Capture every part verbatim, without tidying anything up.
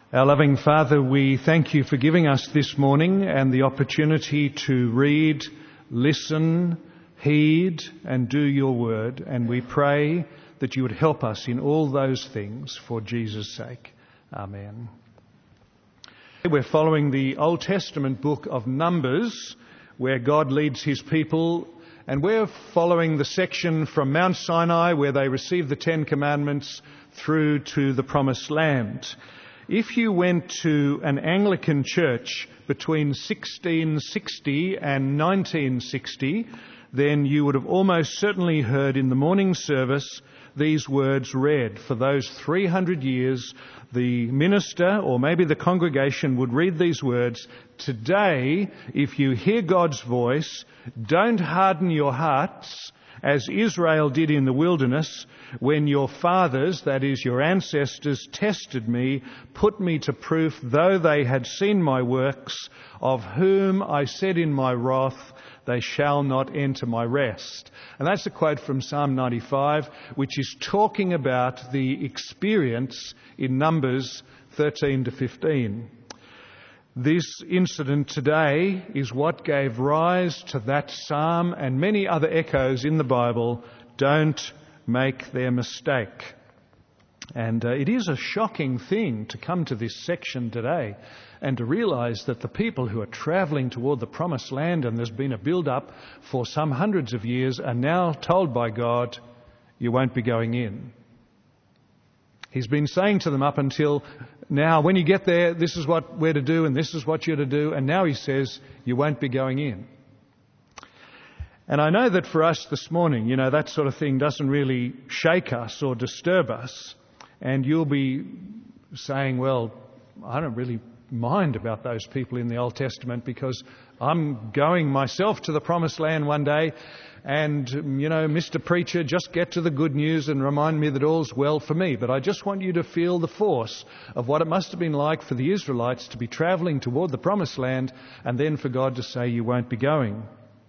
Our loving Father, we thank you for giving us this morning and the opportunity to read, listen, heed and do your word, and we pray that you would help us in all those things for Jesus' sake. Amen. We're following the Old Testament book of Numbers, where God leads his people, and we're following the section from Mount Sinai where they received the Ten Commandments through to the Promised Land. If you went to an Anglican church between sixteen sixty and nineteen sixty, then you would have almost certainly heard in the morning service these words read. For those three hundred years, the minister or maybe the congregation would read these words, "Today, if you hear God's voice, don't harden your hearts as Israel did in the wilderness, when your fathers, that is your ancestors, tested me, put me to proof, though they had seen my works, of whom I said in my wrath, they shall not enter my rest." And that's a quote from Psalm ninety-five, which is talking about the experience in Numbers thirteen to fifteen. This incident today is what gave rise to that psalm and many other echoes in the Bible. Don't make their mistake. And uh, it is a shocking thing to come to this section today and to realise that the people who are travelling toward the Promised Land, and there's been a build-up for some hundreds of years, are now told by God, you won't be going in. He's been saying to them up until now, when you get there, this is what we're to do and this is what you're to do. And now he says, you won't be going in. And I know that for us this morning, you know, that sort of thing doesn't really shake us or disturb us. And you'll be saying, well, I don't really mind about those people in the Old Testament because I'm going myself to the Promised Land one day. And, you know, Mister Preacher, just get to the good news and remind me that all's well for me. But I just want you to feel the force of what it must have been like for the Israelites to be travelling toward the Promised Land and then for God to say you won't be going.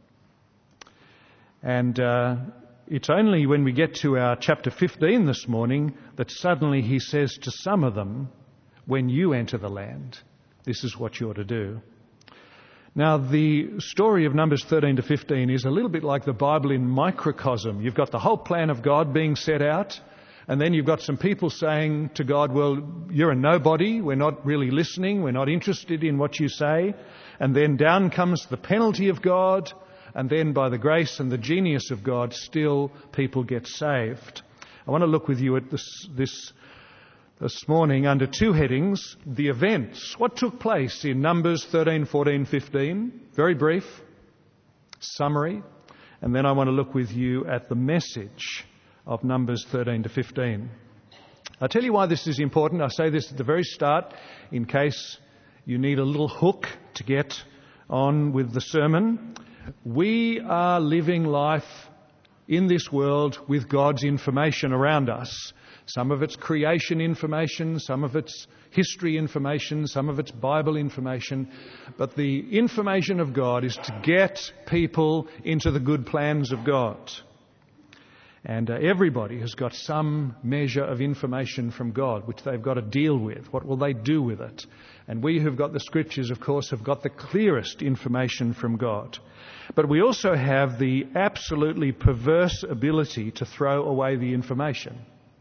And uh, it's only when we get to our chapter fifteen this morning that suddenly he says to some of them, when you enter the land, this is what you're to do. Now, the story of Numbers thirteen to fifteen is a little bit like the Bible in microcosm. You've got the whole plan of God being set out, and then you've got some people saying to God, well, you're a nobody, we're not really listening, we're not interested in what you say. And then down comes the penalty of God, and then by the grace and the genius of God, still people get saved. I want to look with you at this this This morning under two headings, the events. What took place in Numbers thirteen, fourteen, fifteen? Very brief summary. And then I want to look with you at the message of Numbers thirteen to fifteen. I'll tell you why this is important. I say this at the very start in case you need a little hook to get on with the sermon. We are living life in this world with God's information around us. Some of it's creation information, some of it's history information, some of it's Bible information. But the information of God is to get people into the good plans of God. And uh, everybody has got some measure of information from God, which they've got to deal with. What will they do with it? And we who've got the Scriptures, of course, have got the clearest information from God. But we also have the absolutely perverse ability to throw away the information.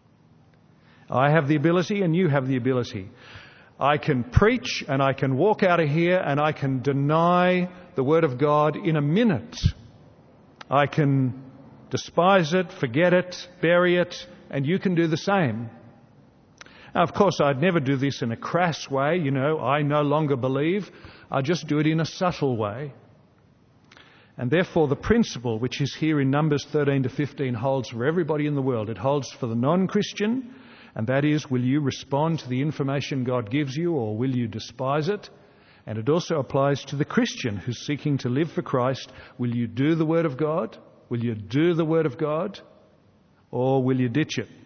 I have the ability and you have the ability. I can preach and I can walk out of here and I can deny the Word of God in a minute. I can despise it, forget it, bury it, and you can do the same. Now, of course, I'd never do this in a crass way, you know, I no longer believe. I just do it in a subtle way. And therefore the principle which is here in Numbers thirteen to fifteen holds for everybody in the world. It holds for the non-Christian. And that is, will you respond to the information God gives you or will you despise it? And it also applies to the Christian who's seeking to live for Christ. Will you do the Word of God? Will you do the Word of God? Or will you ditch it?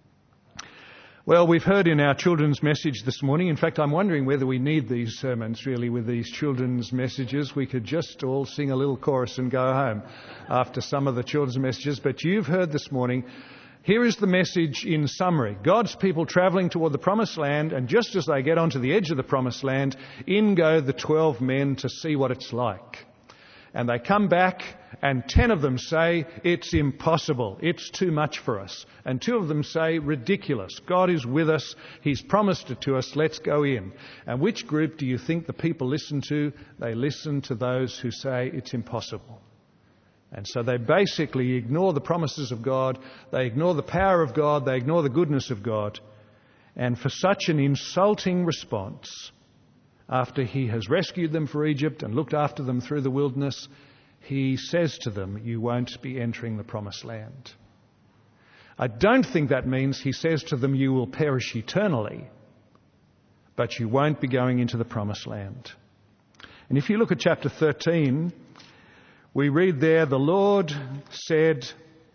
Well, we've heard in our children's message this morning, in fact, I'm wondering whether we need these sermons really with these children's messages. We could just all sing a little chorus and go home after some of the children's messages. But you've heard this morning Here is the message in summary. God's people travelling toward the promised land, and just as they get onto the edge of the promised land, in go the twelve men to see what it's like. And they come back, and ten of them say, it's impossible, it's too much for us. And two of them say, ridiculous, God is with us, He's promised it to us, let's go in. And which group do you think the people listen to? They listen to those who say it's impossible. And so they basically ignore the promises of God, they ignore the power of God, they ignore the goodness of God. And for such an insulting response, after He has rescued them from Egypt and looked after them through the wilderness, He says to them, you won't be entering the promised land. I don't think that means He says to them, you will perish eternally, but you won't be going into the promised land. And if you look at chapter thirteen, we read there, the Lord said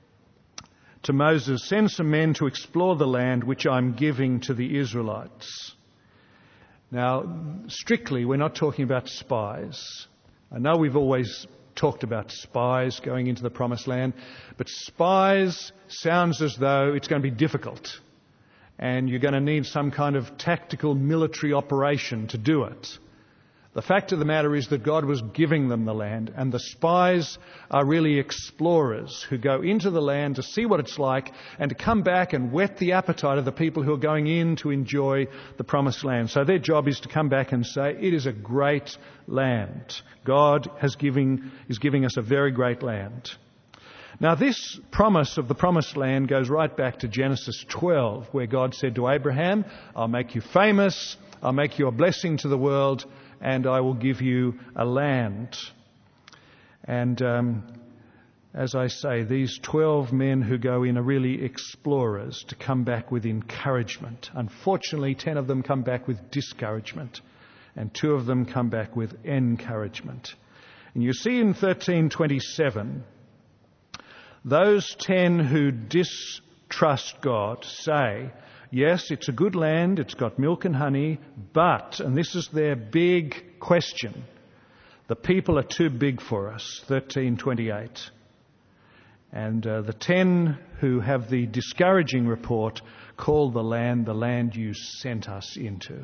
to Moses, send some men to explore the land which I'm giving to the Israelites. Now, strictly, we're not talking about spies. I know we've always talked about spies going into the promised land, but spies sounds as though it's going to be difficult and you're going to need some kind of tactical military operation to do it. The fact of the matter is that God was giving them the land, and the spies are really explorers who go into the land to see what it's like and to come back and whet the appetite of the people who are going in to enjoy the promised land. So their job is to come back and say, it is a great land. God has giving, is giving us a very great land. Now this promise of the promised land goes right back to Genesis twelve, where God said to Abraham, I'll make you famous, I'll make you a blessing to the world, and I will give you a land. And um, as I say, these twelve men who go in are really explorers to come back with encouragement. Unfortunately, ten of them come back with discouragement, and two of them come back with encouragement. And you see in thirteen twenty-seven, those ten who distrust God say, yes, it's a good land, it's got milk and honey, but, and this is their big question, the people are too big for us, thirteen twenty-eight. And uh, the ten who have the discouraging report call the land the land you sent us into.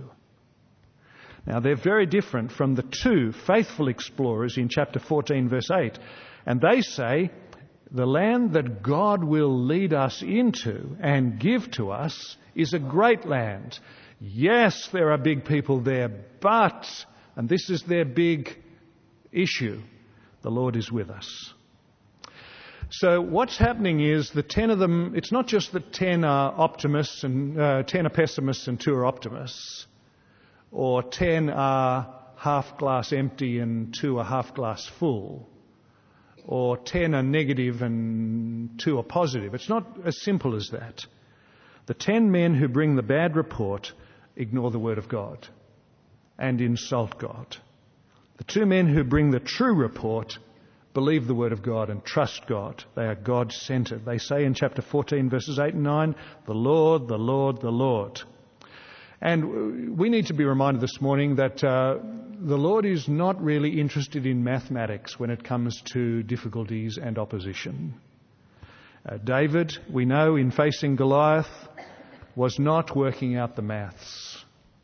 Now they're very different from the two faithful explorers in chapter fourteen verse eight. And they say, the land that God will lead us into and give to us is a great land. Yes, there are big people there, but, and this is their big issue, the Lord is with us. So what's happening is the ten of them, it's not just that ten are optimists and uh, ten are pessimists and two are optimists, or ten are half glass empty and two are half glass full, or ten are negative and two are positive. It's not as simple as that. The ten men who bring the bad report ignore the word of God and insult God. The two men who bring the true report believe the word of God and trust God. They are God-centered. They say in chapter fourteen, verses eight and nine, the Lord, the Lord, the Lord. And we need to be reminded this morning that uh, the Lord is not really interested in mathematics when it comes to difficulties and opposition. Uh, David, we know, in facing Goliath, was not working out the maths.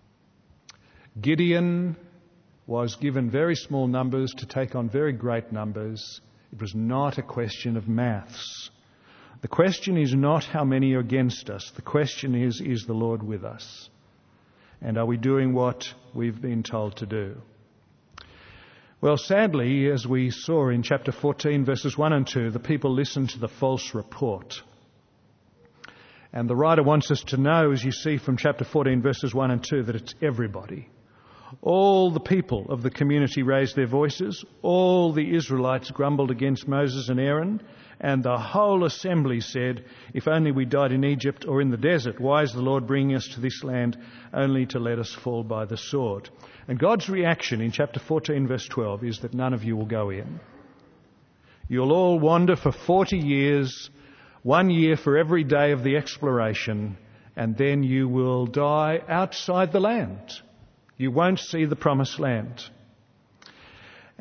Gideon was given very small numbers to take on very great numbers. It was not a question of maths. The question is not how many are against us. The question is, is the Lord with us? And are we doing what we've been told to do? Well, sadly, as we saw in chapter fourteen, verses one and two, the people listened to the false report. And the writer wants us to know, as you see from chapter fourteen, verses one and two, that it's everybody. All the people of the community raised their voices. All the Israelites grumbled against Moses and Aaron. And the whole assembly said, if only we died in Egypt or in the desert, why is the Lord bringing us to this land only to let us fall by the sword? And God's reaction in chapter fourteen, verse twelve, is that none of you will go in. You'll all wander for forty years, one year for every day of the exploration, and then you will die outside the land. You won't see the promised land.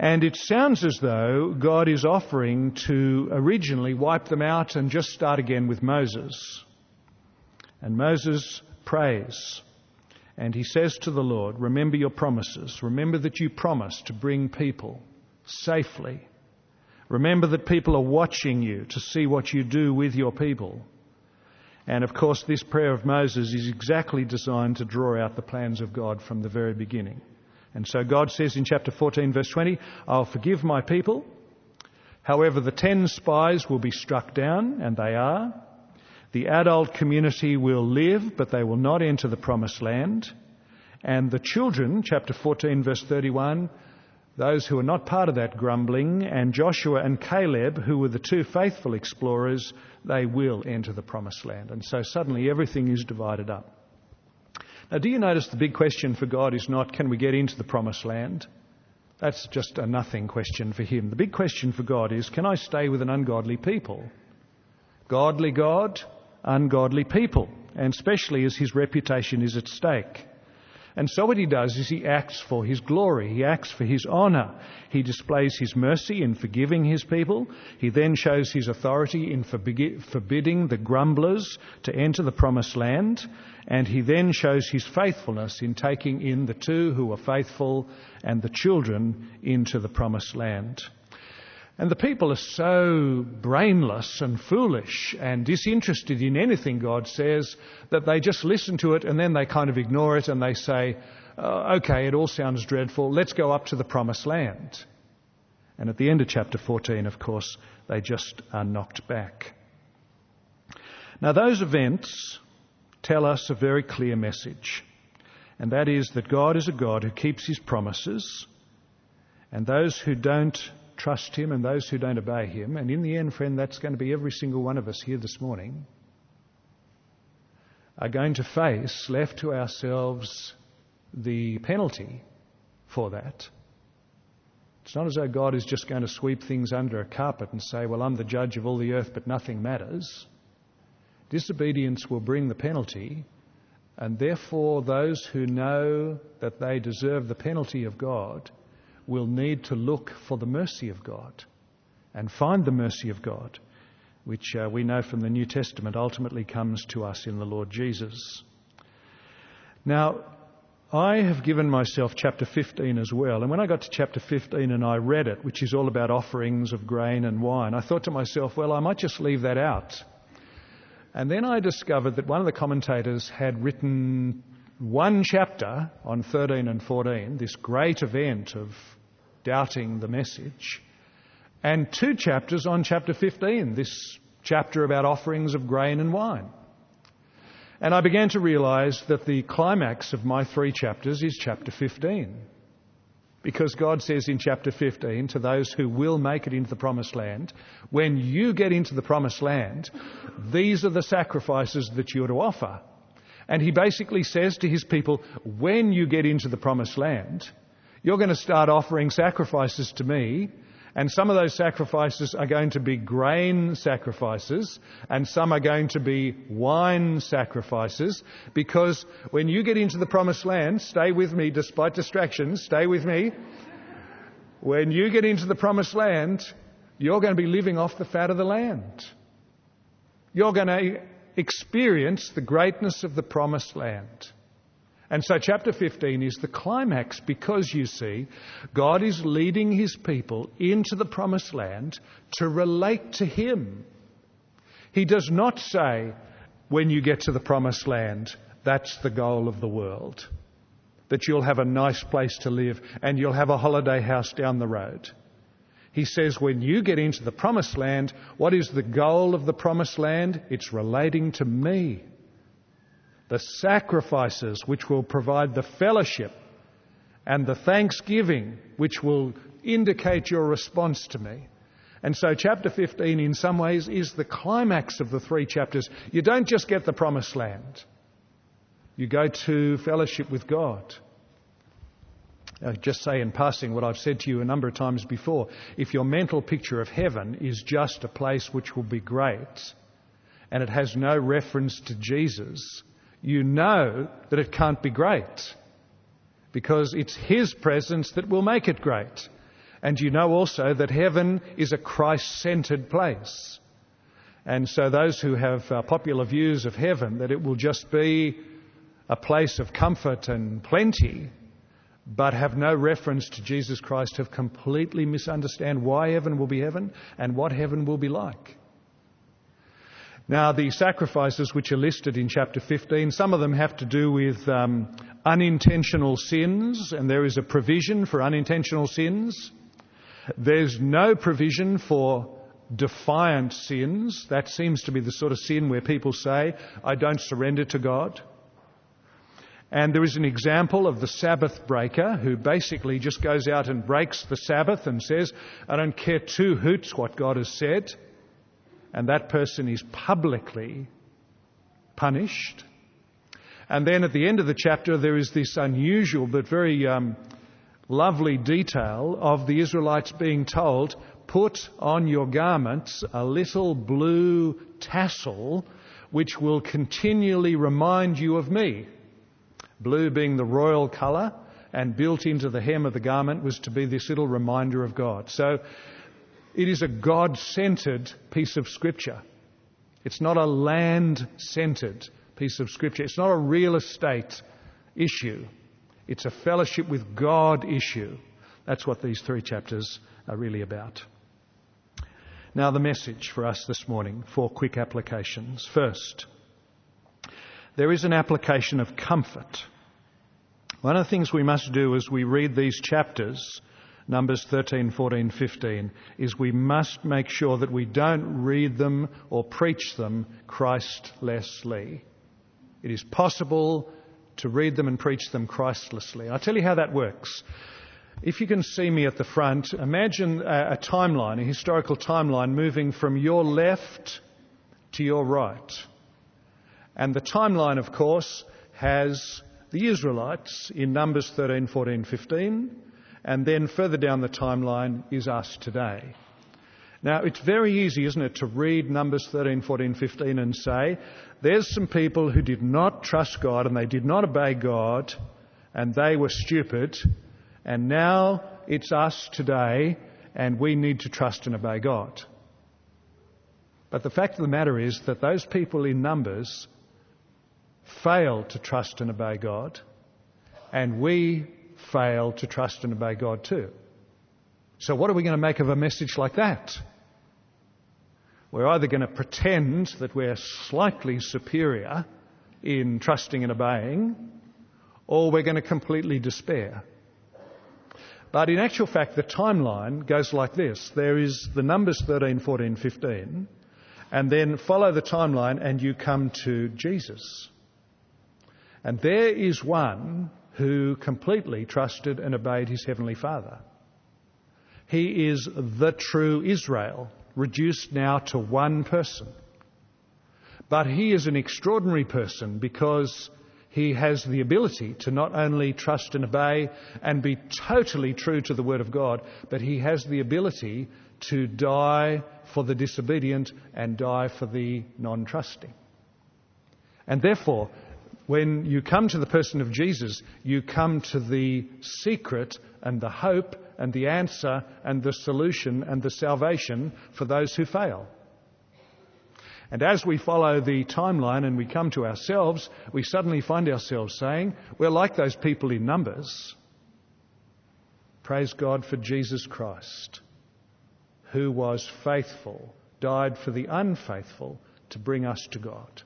And it sounds as though God is offering to originally wipe them out and just start again with Moses. And Moses prays. And he says to the Lord, remember your promises. Remember that you promised to bring people safely. Remember that people are watching you to see what you do with your people. And of course, this prayer of Moses is exactly designed to draw out the plans of God from the very beginning. And so God says in chapter fourteen, verse twenty, I'll forgive my people. However, the ten spies will be struck down, and they are. The adult community will live, but they will not enter the promised land. And the children, chapter fourteen, verse thirty-one, those who are not part of that grumbling, and Joshua and Caleb, who were the two faithful explorers, they will enter the promised land. And so suddenly everything is divided up. Now, do you notice the big question for God is not, can we get into the promised land? That's just a nothing question for him. The big question for God is, can I stay with an ungodly people? Godly God, ungodly people, and especially as his reputation is at stake. And so what he does is he acts for his glory. He acts for his honour. He displays his mercy in forgiving his people. He then shows his authority in forbidding the grumblers to enter the promised land. And he then shows his faithfulness in taking in the two who are faithful and the children into the promised land. And the people are so brainless and foolish and disinterested in anything God says that they just listen to it and then they kind of ignore it and they say, oh, OK, it all sounds dreadful, let's go up to the promised land. And at the end of chapter fourteen, of course, they just are knocked back. Now, those events tell us a very clear message, and that is that God is a God who keeps his promises, and those who don't trust him and those who don't obey him, and in the end, friend, that's going to be every single one of us here this morning, are going to face, left to ourselves, the penalty for that. It's not as though God is just going to sweep things under a carpet and say, well, I'm the judge of all the earth, but nothing matters. Disobedience will bring the penalty, and therefore those who know that they deserve the penalty of God will need to look for the mercy of God and find the mercy of God, which uh, we know from the New Testament ultimately comes to us in the Lord Jesus. Now, I have given myself chapter fifteen as well, and when I got to chapter fifteen and I read it, which is all about offerings of grain and wine, I thought to myself, well, I might just leave that out. And then I discovered that one of the commentators had written one chapter on thirteen and fourteen, this great event of doubting the message, and two chapters on chapter fifteen, this chapter about offerings of grain and wine. And I began to realise that the climax of my three chapters is chapter fifteen. Because God says in chapter fifteen to those who will make it into the promised land, when you get into the promised land, these are the sacrifices that you're to offer. And he basically says to his people, when you get into the promised land, you're going to start offering sacrifices to me, and some of those sacrifices are going to be grain sacrifices, and some are going to be wine sacrifices, because when you get into the promised land, stay with me despite distractions, stay with me. When you get into the promised land, you're going to be living off the fat of the land. You're going to experience the greatness of the promised land. And so chapter fifteen is the climax because, you see, God is leading his people into the promised land to relate to him. He does not say, when you get to the promised land, that's the goal of the world, that you'll have a nice place to live and you'll have a holiday house down the road. He says, when you get into the promised land, what is the goal of the promised land? It's relating to me. The sacrifices which will provide the fellowship and the thanksgiving which will indicate your response to me. And so chapter fifteen in some ways is the climax of the three chapters. You don't just get the promised land. You go to fellowship with God. I just say in passing what I've said to you a number of times before. If your mental picture of heaven is just a place which will be great and it has no reference to Jesus, you know that it can't be great, because it's his presence that will make it great. And you know also that heaven is a Christ-centred place. And so those who have uh, popular views of heaven, that it will just be a place of comfort and plenty, but have no reference to Jesus Christ, have completely misunderstand why heaven will be heaven and what heaven will be like. Now, the sacrifices which are listed in chapter fifteen, some of them have to do with um, unintentional sins, and there is a provision for unintentional sins. There's no provision for defiant sins. That seems to be the sort of sin where people say, I don't surrender to God. And there is an example of the Sabbath breaker who basically just goes out and breaks the Sabbath and says, I don't care two hoots what God has said. And that person is publicly punished. And then at the end of the chapter, there is this unusual but very um, lovely detail of the Israelites being told, put on your garments a little blue tassel which will continually remind you of me. Blue being the royal colour, and built into the hem of the garment was to be this little reminder of God. So it is a God-centred piece of Scripture. It's not a land-centred piece of Scripture. It's not a real estate issue. It's a fellowship with God issue. That's what these three chapters are really about. Now the message for us this morning, four quick applications. First, there is an application of comfort. One of the things we must do as we read these chapters, Numbers thirteen, fourteen, fifteen, is we must make sure that we don't read them or preach them Christlessly. It is possible to read them and preach them Christlessly. I'll tell you how that works. If you can see me at the front, imagine a, a timeline, a historical timeline moving from your left to your right. And the timeline, of course, has the Israelites in Numbers thirteen, fourteen, fifteen, and then further down the timeline is us today. Now, it's very easy, isn't it, to read Numbers thirteen, fourteen, fifteen and say, there's some people who did not trust God and they did not obey God and they were stupid, and now it's us today and we need to trust and obey God. But the fact of the matter is that those people in Numbers failed to trust and obey God, and we fail to trust and obey God too. So what are we going to make of a message like that? We're either going to pretend that we're slightly superior in trusting and obeying, or we're going to completely despair. But in actual fact, the timeline goes like this. There is the Numbers thirteen, fourteen, fifteen, and then follow the timeline and you come to Jesus. And there is one who completely trusted and obeyed his Heavenly Father. He is the true Israel, reduced now to one person. But he is an extraordinary person because he has the ability to not only trust and obey and be totally true to the Word of God, but he has the ability to die for the disobedient and die for the non-trusting. And therefore, when you come to the person of Jesus, you come to the secret and the hope and the answer and the solution and the salvation for those who fail. And as we follow the timeline and we come to ourselves, we suddenly find ourselves saying, we're like those people in Numbers. Praise God for Jesus Christ, who was faithful, died for the unfaithful to bring us to God.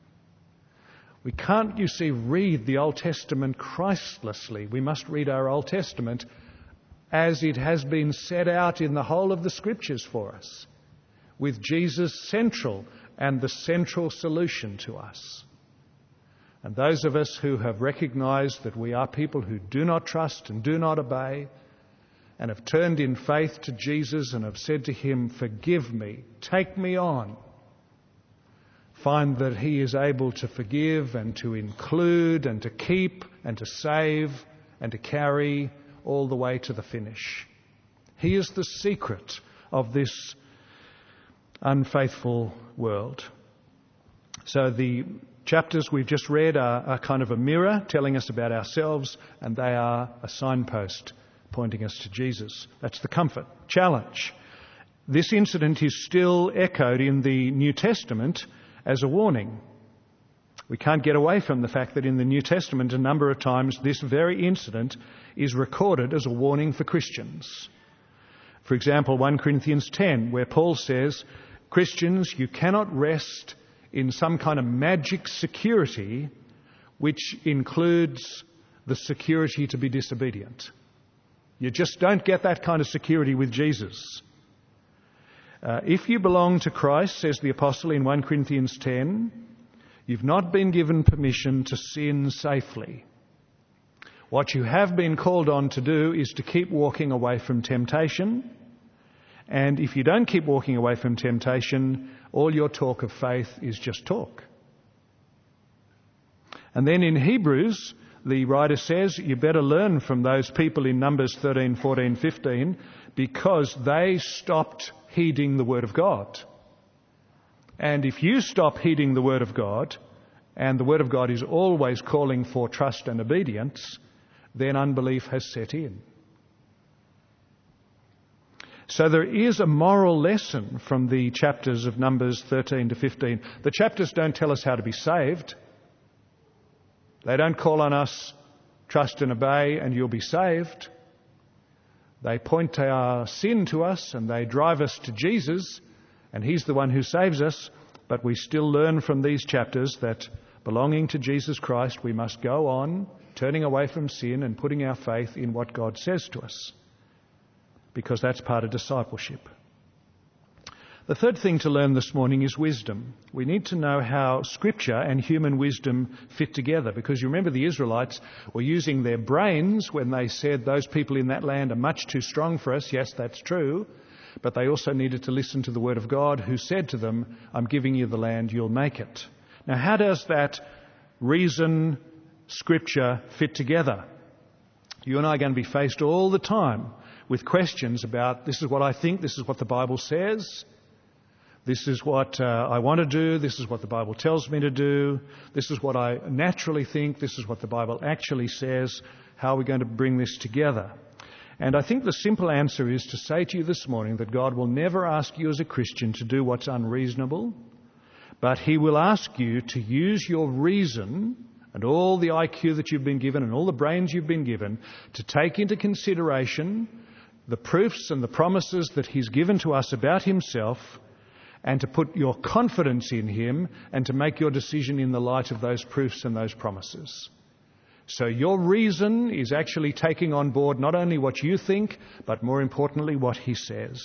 We can't, you see, read the Old Testament Christlessly. We must read our Old Testament as it has been set out in the whole of the Scriptures for us, with Jesus central and the central solution to us. And those of us who have recognised that we are people who do not trust and do not obey, and have turned in faith to Jesus and have said to him, forgive me, take me on, find that he is able to forgive and to include and to keep and to save and to carry all the way to the finish. He is the secret of this unfaithful world. So the chapters we've just read are, are kind of a mirror telling us about ourselves, and they are a signpost pointing us to Jesus. That's the comfort. Challenge. This incident is still echoed in the New Testament as a warning. We can't get away from the fact that in the New Testament a number of times this very incident is recorded as a warning for Christians. For example, First Corinthians ten, where Paul says, Christians, you cannot rest in some kind of magic security which includes the security to be disobedient. You just don't get that kind of security with Jesus. Uh, if you belong to Christ, says the apostle in First Corinthians ten, you've not been given permission to sin safely. What you have been called on to do is to keep walking away from temptation. And if you don't keep walking away from temptation, all your talk of faith is just talk. And then in Hebrews, the writer says, you better learn from those people in Numbers thirteen, fourteen, fifteen, because they stopped heeding the Word of God. And if you stop heeding the Word of God, and the Word of God is always calling for trust and obedience, then unbelief has set in. So there is a moral lesson from the chapters of Numbers thirteen to fifteen. The chapters don't tell us how to be saved. They don't call on us, trust and obey and you'll be saved. They point our sin to us and they drive us to Jesus, and He's the one who saves us. But we still learn from these chapters that belonging to Jesus Christ, we must go on turning away from sin and putting our faith in what God says to us, because that's part of discipleship. The third thing to learn this morning is wisdom. We need to know how Scripture and human wisdom fit together, because you remember the Israelites were using their brains when they said those people in that land are much too strong for us. Yes, that's true. But they also needed to listen to the Word of God, who said to them, I'm giving you the land, you'll make it. Now, how does that reason, Scripture fit together? You and I are going to be faced all the time with questions about, this is what I think, this is what the Bible says, this is what uh, I want to do, this is what the Bible tells me to do, this is what I naturally think, this is what the Bible actually says. How are we going to bring this together? And I think the simple answer is to say to you this morning that God will never ask you as a Christian to do what's unreasonable, but He will ask you to use your reason and all the I Q that you've been given and all the brains you've been given to take into consideration the proofs and the promises that He's given to us about Himself, and to put your confidence in Him and to make your decision in the light of those proofs and those promises. So your reason is actually taking on board not only what you think, but more importantly what He says.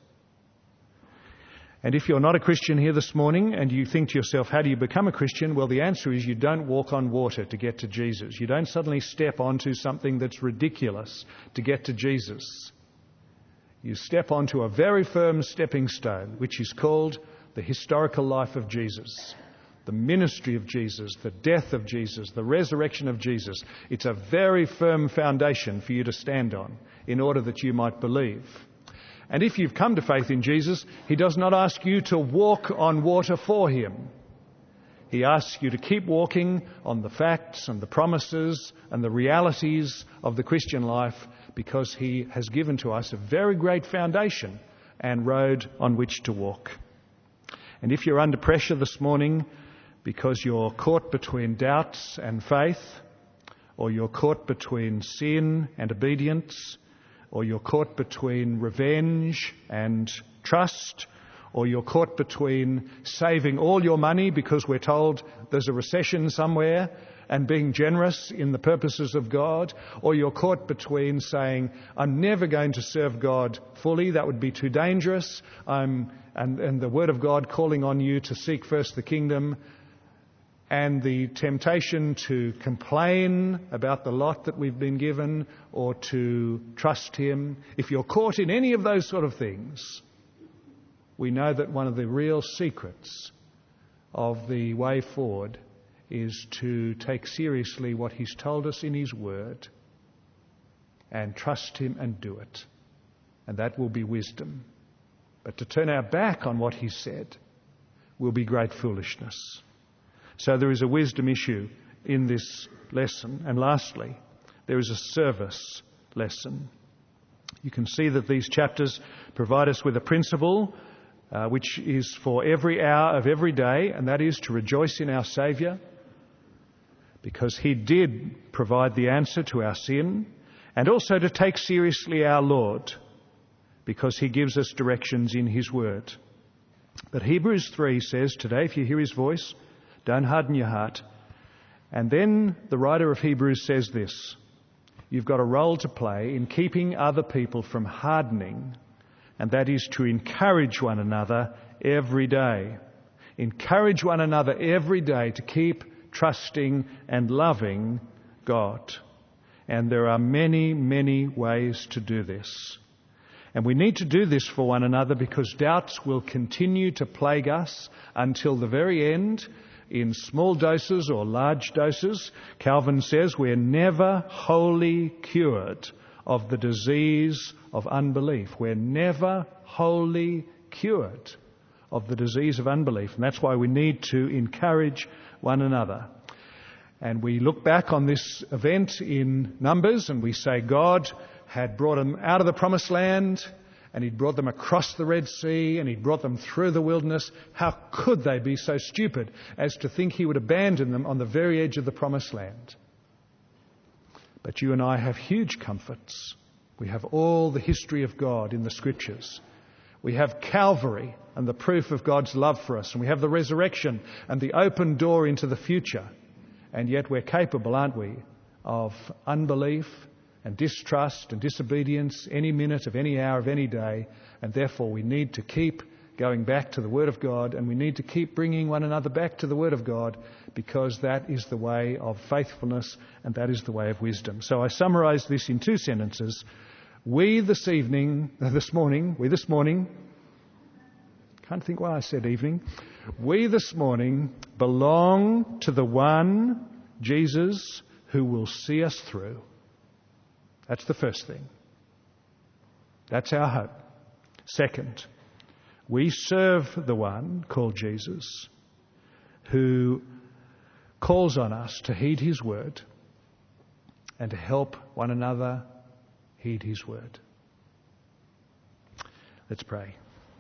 And if you're not a Christian here this morning and you think to yourself, how do you become a Christian? Well, the answer is you don't walk on water to get to Jesus. You don't suddenly step onto something that's ridiculous to get to Jesus. You step onto a very firm stepping stone, which is called the historical life of Jesus, the ministry of Jesus, the death of Jesus, the resurrection of Jesus. It's a very firm foundation for you to stand on in order that you might believe. And if you've come to faith in Jesus, He does not ask you to walk on water for Him. He asks you to keep walking on the facts and the promises and the realities of the Christian life, because He has given to us a very great foundation and road on which to walk. And if you're under pressure this morning because you're caught between doubts and faith, or you're caught between sin and obedience, or you're caught between revenge and trust, or you're caught between saving all your money because we're told there's a recession somewhere and being generous in the purposes of God, or you're caught between saying, I'm never going to serve God fully, that would be too dangerous, I'm, and, and the Word of God calling on you to seek first the kingdom, and the temptation to complain about the lot that we've been given or to trust Him. If you're caught in any of those sort of things, we know that one of the real secrets of the way forward is to take seriously what He's told us in His Word and trust Him and do it. And that will be wisdom. But to turn our back on what He said will be great foolishness. So there is a wisdom issue in this lesson. And lastly, there is a service lesson. You can see that these chapters provide us with a principle uh, which is for every hour of every day, and that is to rejoice in our Saviour, because he did provide the answer to our sin, and also to take seriously our Lord, because he gives us directions in his word. But Hebrews three says today, if you hear his voice, don't harden your heart. And then the writer of Hebrews says this: you've got a role to play in keeping other people from hardening, and that is to encourage one another every day. Encourage one another every day to keep trusting and loving God. And there are many, many ways to do this. And we need to do this for one another because doubts will continue to plague us until the very end, in small doses or large doses. Calvin says we're never wholly cured of the disease of unbelief. We're never wholly cured of the disease of unbelief. And that's why we need to encourage one another. And we look back on this event in Numbers and we say God had brought them out of the promised land, and he'd brought them across the Red Sea, and he'd brought them through the wilderness. How could they be so stupid as to think he would abandon them on the very edge of the promised land? But you and I have huge comforts. We have all the history of God in the Scriptures. We have Calvary and the proof of God's love for us. And we have the resurrection and the open door into the future. And yet we're capable, aren't we, of unbelief and distrust and disobedience any minute of any hour of any day. And therefore we need to keep going back to the Word of God, and we need to keep bringing one another back to the Word of God, because that is the way of faithfulness and that is the way of wisdom. So I summarise this in two sentences. We this evening, this morning, we this morning, can't think why I said evening, we this morning belong to the one, Jesus, who will see us through. That's the first thing. That's our hope. Second, we serve the one called Jesus, who calls on us to heed his word and to help one another heed his word. Let's pray.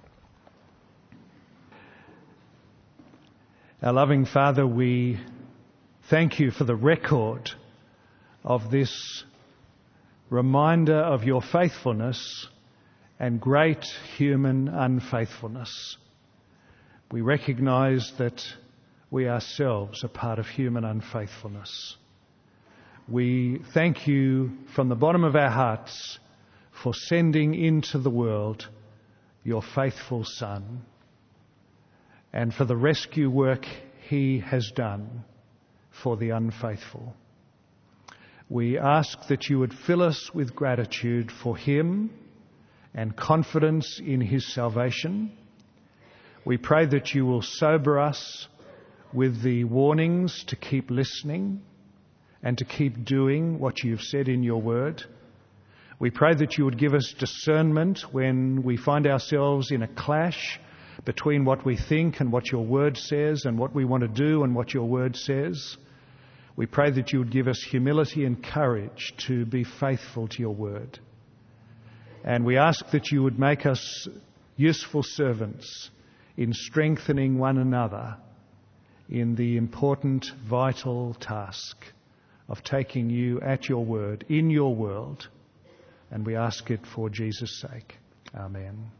Our loving Father, we thank you for the record of this reminder of your faithfulness and great human unfaithfulness. We recognise that we ourselves are part of human unfaithfulness. We thank you from the bottom of our hearts for sending into the world your faithful Son, and for the rescue work he has done for the unfaithful. We ask that you would fill us with gratitude for him and confidence in his salvation. We pray that you will sober us with the warnings to keep listening and to keep doing what you've said in your word. We pray that you would give us discernment when we find ourselves in a clash between what we think and what your word says, and what we want to do and what your word says. We pray that you would give us humility and courage to be faithful to your word. And we ask that you would make us useful servants in strengthening one another in the important, vital task of taking you at your word in your world. And we ask it for Jesus' sake. Amen.